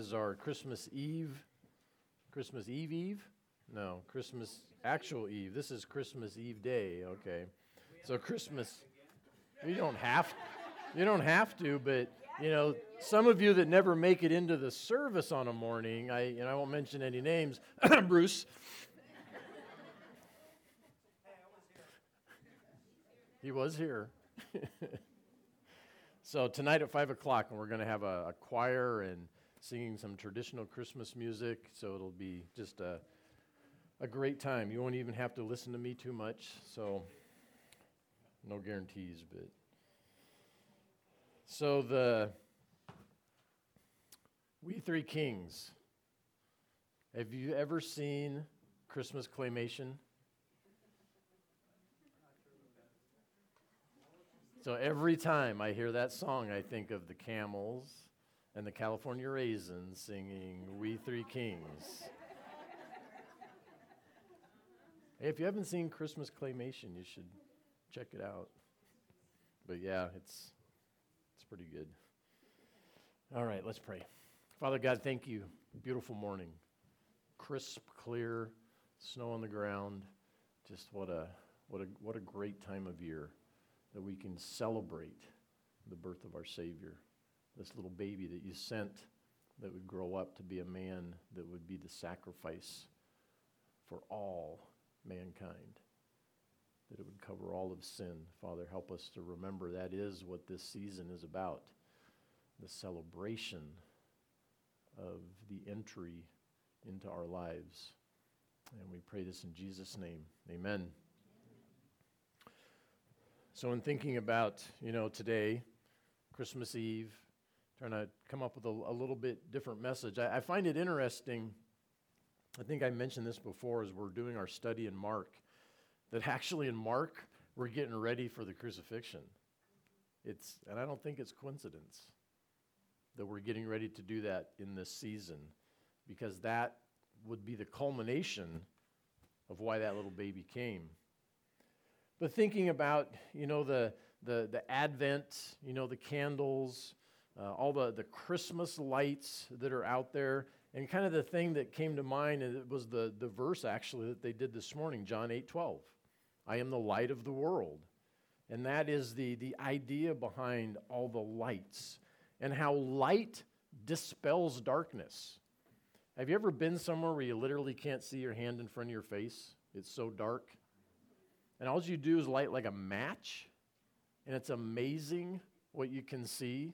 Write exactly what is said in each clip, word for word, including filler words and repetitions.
is our Christmas Eve. Christmas Eve Eve? No, Christmas actual Eve. This is Christmas Eve day, okay. So Christmas, you don't have, you don't have to, but, you know, some of you that never make it into the service on a morning, I, you know, I won't mention any names, Bruce. He was here. So tonight at five o'clock, and we're going to have a, a choir and singing some traditional Christmas music, so it'll be just a, a great time. You won't even have to listen to me too much, so no guarantees. But so the We Three Kings. Have you ever seen Christmas claymation? So every time I hear that song, I think of the Camels and the California Raisins singing We Three Kings. Hey, if you haven't seen Christmas claymation, you should check it out. But yeah, it's it's pretty good. All right, let's pray. Father God, thank you. Beautiful morning. Crisp, clear, snow on the ground. Just what a what a what a great time of year that we can celebrate the birth of our Savior, this little baby that you sent that would grow up to be a man that would be the sacrifice for all mankind, that it would cover all of sin. Father, help us to remember that is what this season is about, the celebration of the entry into our lives. And we pray this in Jesus' name. Amen. So in thinking about, you know, today, Christmas Eve, trying to come up with a, a little bit different message, I, I find it interesting. I think I mentioned this before as we're doing our study in Mark, that actually in Mark, we're getting ready for the crucifixion. It's, and I don't think it's coincidence that we're getting ready to do that in this season, because that would be the culmination of why that little baby came. But thinking about, you know, the the the Advent, you know, the candles, uh, all the, the Christmas lights that are out there, and kind of the thing that came to mind, and it was the, the verse actually that they did this morning, John eight twelve. I am the light of the world. And that is the, the idea behind all the lights and how light dispels darkness. Have you ever been somewhere where you literally can't see your hand in front of your face? It's so dark. And all you do is light like a match, and it's amazing what you can see.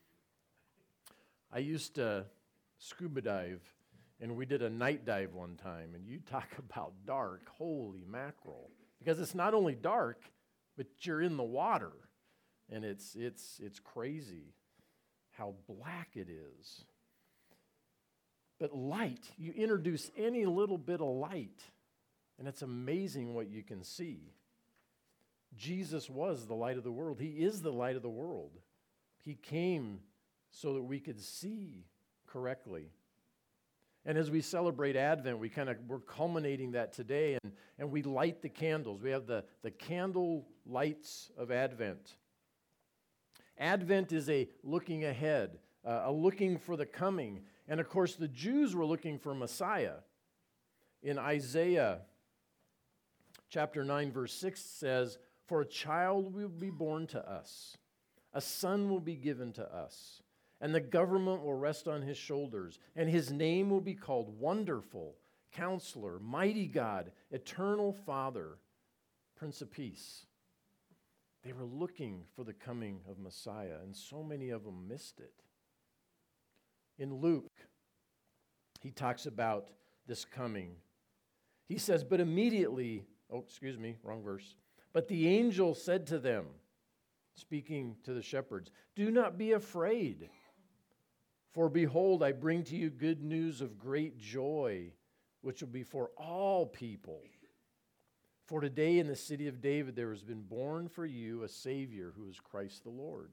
I used to scuba dive, and we did a night dive one time, and you talk about dark, holy mackerel. Because it's not only dark, but you're in the water, and it's it's it's crazy how black it is. But light, you introduce any little bit of light, and it's amazing what you can see. Jesus was the light of the world. He is the light of the world. He came so that we could see correctly. And as we celebrate Advent, we kind of, we're culminating that today, and, and we light the candles. We have the, the candle lights of Advent. Advent is a looking ahead, uh, a looking for the coming. And of course, the Jews were looking for Messiah. In Isaiah chapter nine, verse six says, for a child will be born to us, a son will be given to us, and the government will rest on his shoulders, and his name will be called Wonderful, Counselor, Mighty God, Eternal Father, Prince of Peace. They were looking for the coming of Messiah, and so many of them missed it. In Luke, he talks about this coming. He says, but immediately, oh, excuse me, wrong verse. But the angel said to them, speaking to the shepherds, do not be afraid, for behold, I bring to you good news of great joy, which will be for all people. For today in the city of David there has been born for you a Savior who is Christ the Lord.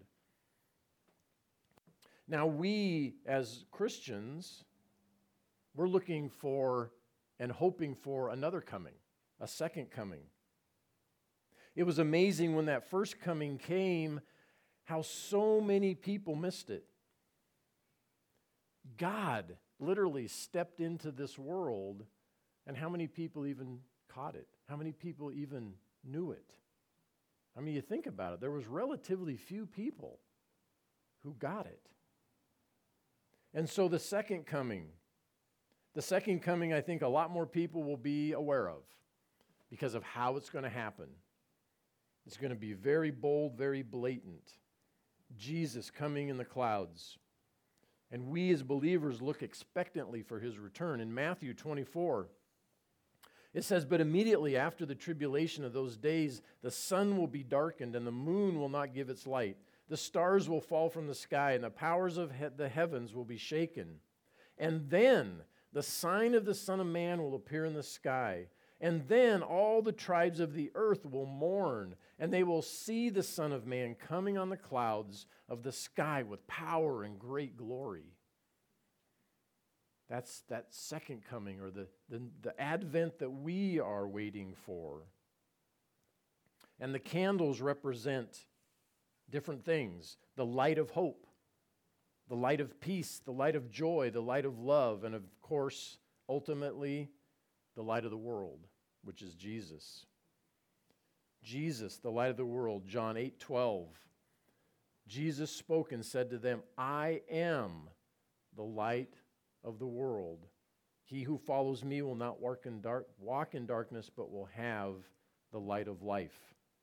Now we, as Christians, we're looking for and hoping for another coming, a second coming. It was amazing when that first coming came, how so many people missed it. God literally stepped into this world, and how many people even caught it? How many people even knew it? I mean, you think about it, there was relatively few people who got it. And so the second coming, the second coming, I think a lot more people will be aware of because of how it's going to happen. It's going to be very bold, very blatant. Jesus coming in the clouds. And we as believers look expectantly for his return. In Matthew twenty-four, it says, "But immediately after the tribulation of those days, the sun will be darkened, and the moon will not give its light. The stars will fall from the sky, and the powers of he- the heavens will be shaken. And then the sign of the Son of Man will appear in the sky. And then all the tribes of the earth will mourn, and they will see the Son of Man coming on the clouds of the sky with power and great glory." That's that second coming, or the, the, the advent that we are waiting for. And the candles represent different things. The light of hope, the light of peace, the light of joy, the light of love, and of course, ultimately, the light of the world, which is Jesus. Jesus, the light of the world, John eight twelve. Jesus spoke and said to them, "I am the light of the world. He who follows me will not walk in dark, walk in darkness, but will have the light of life."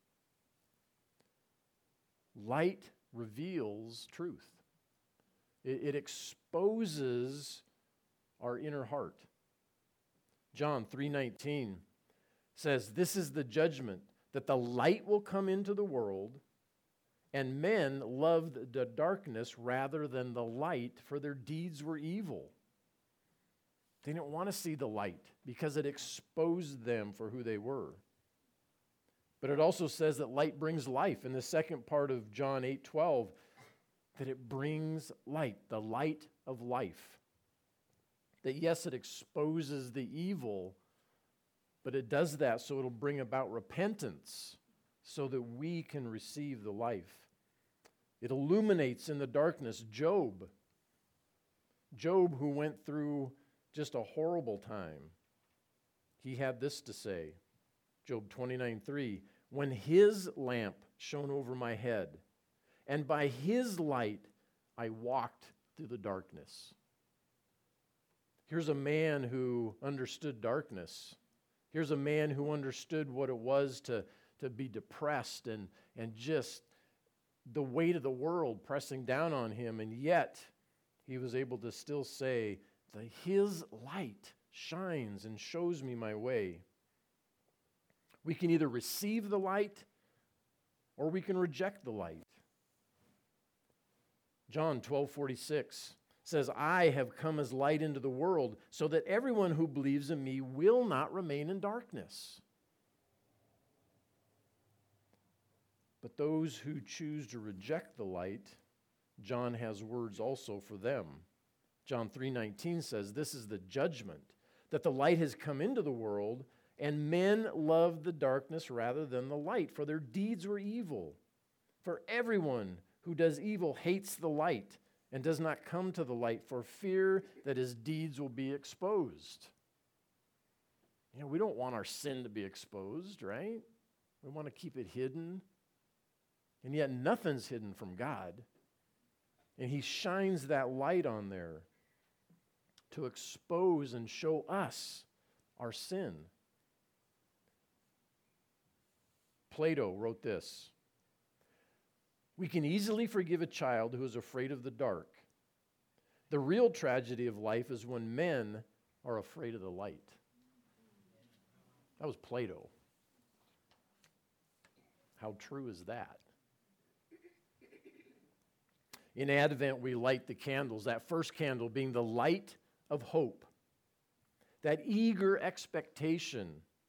Light reveals truth. It, it exposes our inner heart. John three nineteen says, "This is the judgment, that the light will come into the world, and men loved the darkness rather than the light, for their deeds were evil." They didn't want to see the light because it exposed them for who they were. But it also says that light brings life. In the second part of John eight twelve, that it brings light, the light of life. That yes, it exposes the evil, but it does that so it'll bring about repentance so that we can receive the life. It illuminates in the darkness. Job, Job, who went through just a horrible time, he had this to say, Job twenty-nine three, "When his lamp shone over my head, and by his light I walked through the darkness." Here's a man who understood darkness. Here's a man who understood what it was to, to be depressed and, and just the weight of the world pressing down on him, and yet he was able to still say that his light shines and shows me my way. We can either receive the light or we can reject the light. John twelve forty-six says, "I have come as light into the world so that everyone who believes in me will not remain in darkness." But those who choose to reject the light, John has words also for them. John three nineteen says, "This is the judgment, that the light has come into the world, and men loved the darkness rather than the light, for their deeds were evil. For everyone who does evil hates the light and does not come to the light for fear that his deeds will be exposed." You know, we don't want our sin to be exposed, right? We want to keep it hidden. And yet nothing's hidden from God. And he shines that light on there to expose and show us our sin. Plato wrote this: "We can easily forgive a child who is afraid of the dark. The real tragedy of life is when men are afraid of the light." That was Plato. How true is that? In Advent, we light the candles, that first candle being the light of hope, that eager expectation,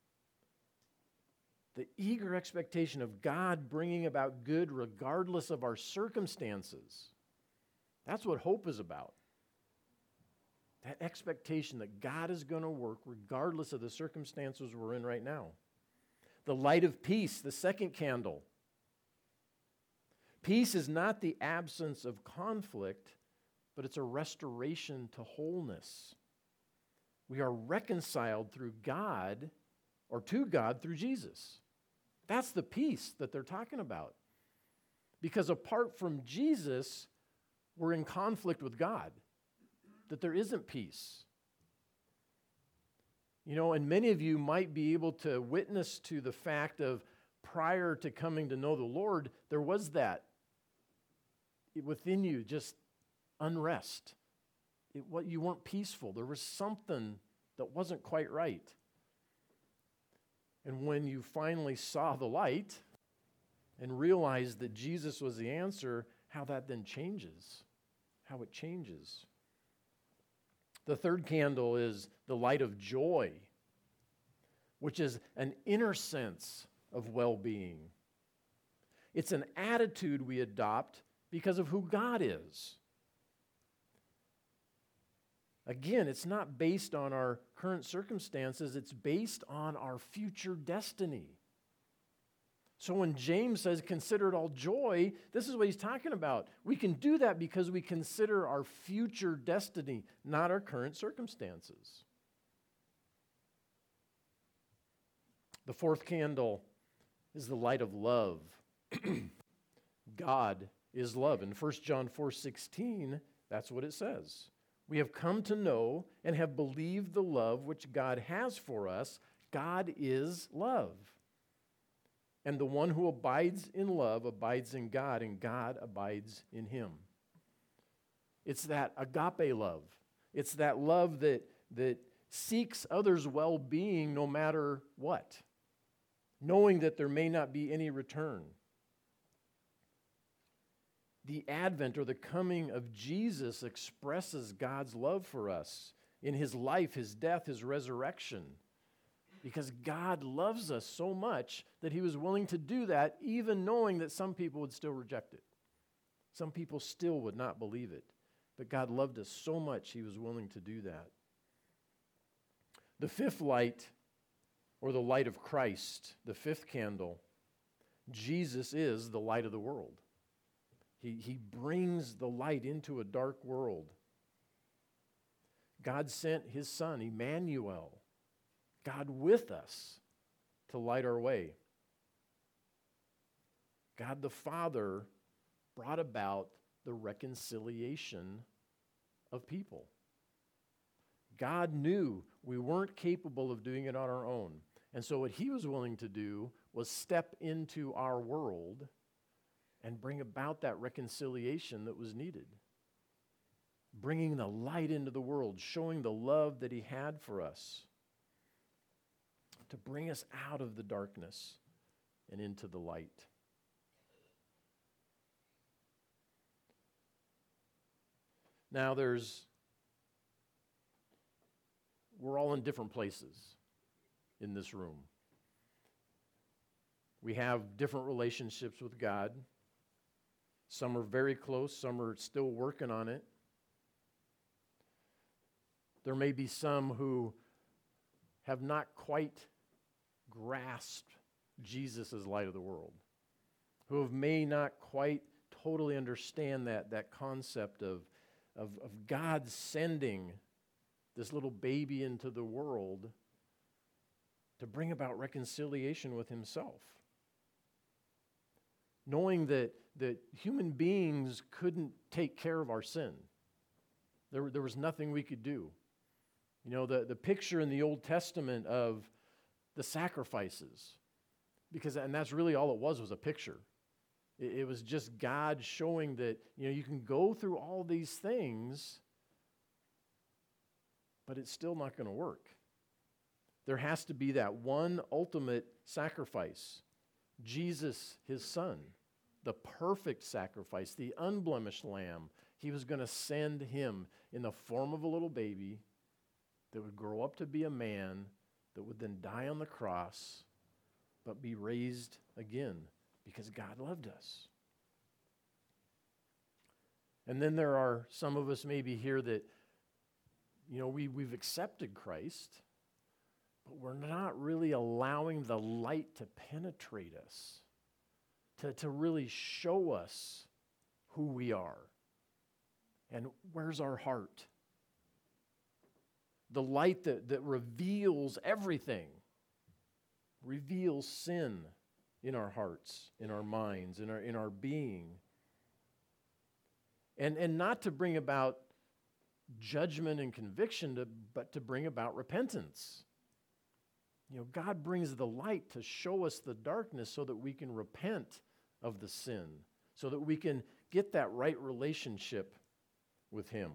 the eager expectation of God bringing about good regardless of our circumstances. That's what hope is about. That expectation that God is going to work regardless of the circumstances we're in right now. The light of peace, the second candle. Peace is not the absence of conflict, but but it's a restoration to wholeness. We are reconciled through God, or to God through Jesus. That's the peace that they're talking about. Because apart from Jesus, we're in conflict with God, that there isn't peace. You know, and many of you might be able to witness to the fact of prior to coming to know the Lord, there was that within you, just unrest. It, what, you weren't peaceful. There was something that wasn't quite right. And when you finally saw the light and realized that Jesus was the answer, how that then changes, how it changes. The third candle is the light of joy, which is an inner sense of well-being. It's an attitude we adopt because of who God is. Again, it's not based on our current circumstances, it's based on our future destiny. So when James says, consider it all joy, this is what he's talking about. We can do that because we consider our future destiny, not our current circumstances. The fourth candle is the light of love. God is love. In First John four sixteen, that's what it says. We have come to know and have believed the love which God has for us. God is love. And the one who abides in love abides in God, and God abides in him. It's that agape love. It's that love that, that seeks others' well-being no matter what, knowing that there may not be any return. The advent or the coming of Jesus expresses God's love for us in his life, his death, his resurrection. Because God loves us so much that he was willing to do that, even knowing that some people would still reject it. Some people still would not believe it. But God loved us so much, he was willing to do that. The fifth light, or the light of Christ, the fifth candle, Jesus is the light of the world. He, he brings the light into a dark world. God sent his Son, Emmanuel, God with us, to light our way. God the Father brought about the reconciliation of people. God knew we weren't capable of doing it on our own. And so what he was willing to do was step into our world and bring about that reconciliation that was needed. Bringing the light into the world, showing the love that he had for us, to bring us out of the darkness and into the light. Now there's, we're all in different places in this room. We have different relationships with God. Some are very close, some are still working on it. There may be some who have not quite grasped Jesus as light of the world, who have may not quite totally understand that, that concept of, of, of God sending this little baby into the world to bring about reconciliation with himself. Knowing that, that human beings couldn't take care of our sin. There, there was nothing we could do. You know, the, the picture in the Old Testament of the sacrifices, because, and that's really all it was, was a picture. It, it was just God showing that, you know, you can go through all these things, but it's still not going to work. There has to be that one ultimate sacrifice. Jesus, his Son, the perfect sacrifice, the unblemished lamb. He was going to send him in the form of a little baby that would grow up to be a man, that would then die on the cross, but be raised again because God loved us. And then there are some of us maybe here that, you know, we, we've accepted Christ, but we're not really allowing the light to penetrate us, to, to really show us who we are. And where's our heart? The light that, that reveals everything, reveals sin in our hearts, in our minds, in our, in our being. And, and not to bring about judgment and conviction, to, but to bring about repentance. You know, God brings the light to show us the darkness so that we can repent of the sin, so that we can get that right relationship with Him.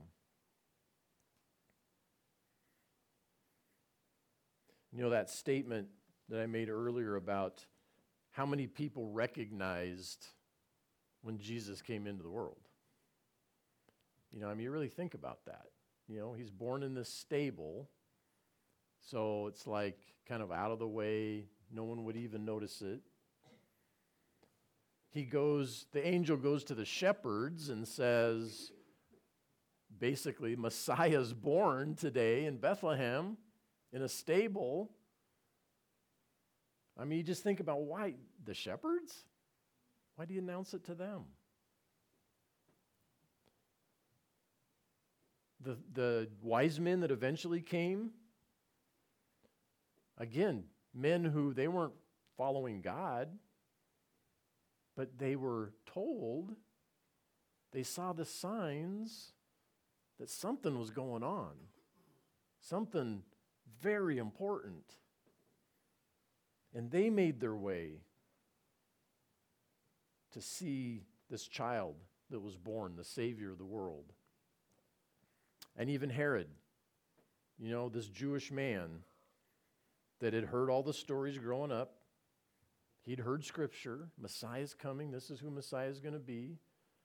You know, that statement that I made earlier about how many people recognized when Jesus came into the world. You know, I mean, you really think about that. You know, He's born in this stable, so it's like kind of out of the way. No one would even notice it. He goes, the angel goes to the shepherds and says, basically, Messiah's born today in Bethlehem in a stable. I mean, you just think about why the shepherds? Why do you announce it to them? The, the wise men that eventually came, again, men who they weren't following God, but they were told, they saw the signs that something was going on, something very important. And they made their way to see this child that was born, the Savior of the world. And even Herod, you know, this Jewish man that had heard all the stories growing up. He'd heard Scripture, Messiah's coming, this is who Messiah is going to be.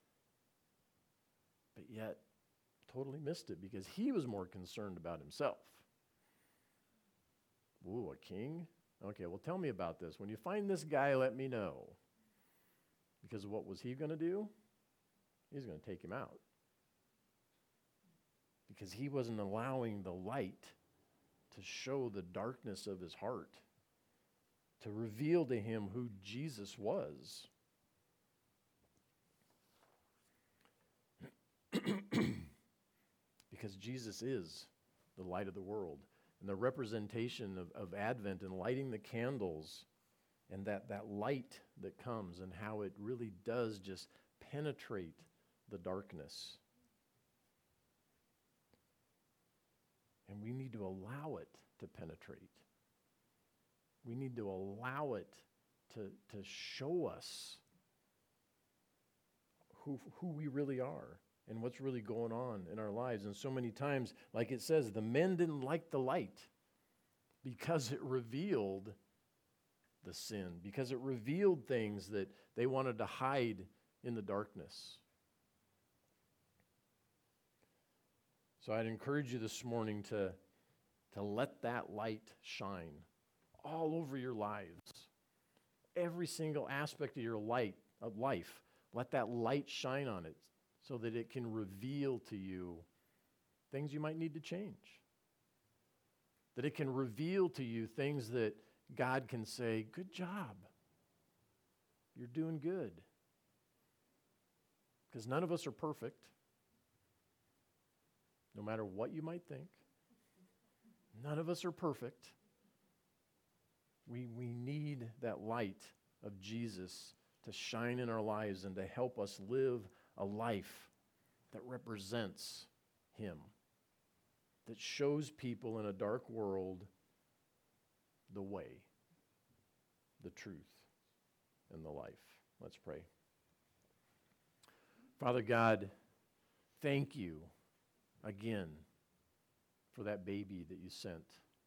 But yet, totally missed it because he was more concerned about himself. Ooh, a king? Okay, well, tell me about this. When you find this guy, let me know. Because what was he going to do? He's going to take him out. Because he wasn't allowing the light to show the darkness of his heart, to reveal to him who Jesus was. Because Jesus is the light of the world. And the representation of, of Advent and lighting the candles and that, that light that comes and how it really does just penetrate the darkness. And we need to allow it to penetrate. We need to allow it to, to show us who, who we really are and what's really going on in our lives. And so many times, like it says, the men didn't like the light because it revealed the sin, because it revealed things that they wanted to hide in the darkness. So I'd encourage you this morning to, to let that light shine all over your lives. Every single aspect of your light, of life, let that light shine on it so that it can reveal to you things you might need to change. That it can reveal to you things that God can say, good job. You're doing good. Because none of us are perfect. No matter what you might think. None of us are perfect. We, we need that light of Jesus to shine in our lives and to help us live a life that represents Him, that shows people in a dark world the way, the truth, and the life. Let's pray. Father God, thank you again for that baby that you sent.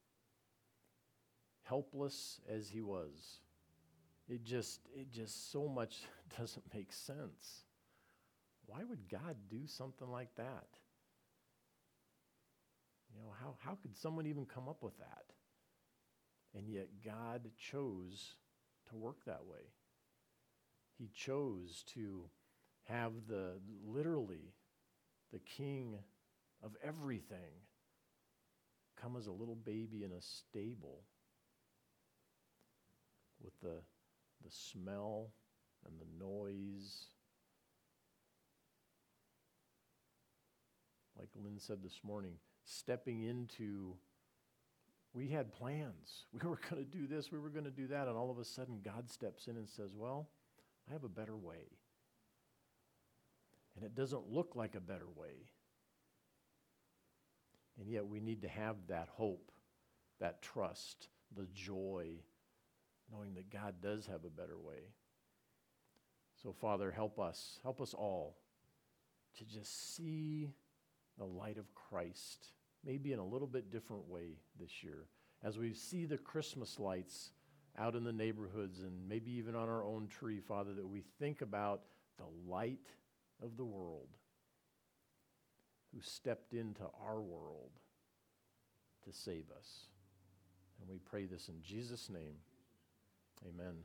Helpless as he was, it just, it just so much doesn't make sense. Why would God do something like that? You know, how, how could someone even come up with that? And yet God chose to work that way. He chose to have the, literally, the King of everything come as a little baby in a stable with the, the smell and the noise Lynn said this morning, stepping into, we had plans. We were going to do this, we were going to do that, and all of a sudden God steps in and says, well, I have a better way. And it doesn't look like a better way. And yet we need to have that hope, that trust, the joy, knowing that God does have a better way. So, Father, help us, help us all to just see the light of Christ, maybe in a little bit different way this year. As we see the Christmas lights out in the neighborhoods and maybe even on our own tree, Father, that we think about the light of the world who stepped into our world to save us. And we pray this in Jesus' name. Amen.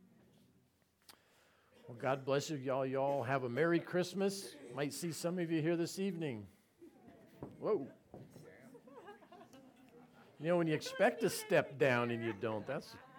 Well, God bless you, y'all. Y'all have a Merry Christmas. Might see some of you here this evening. Whoa. You know, when you expect to step down and you don't, that's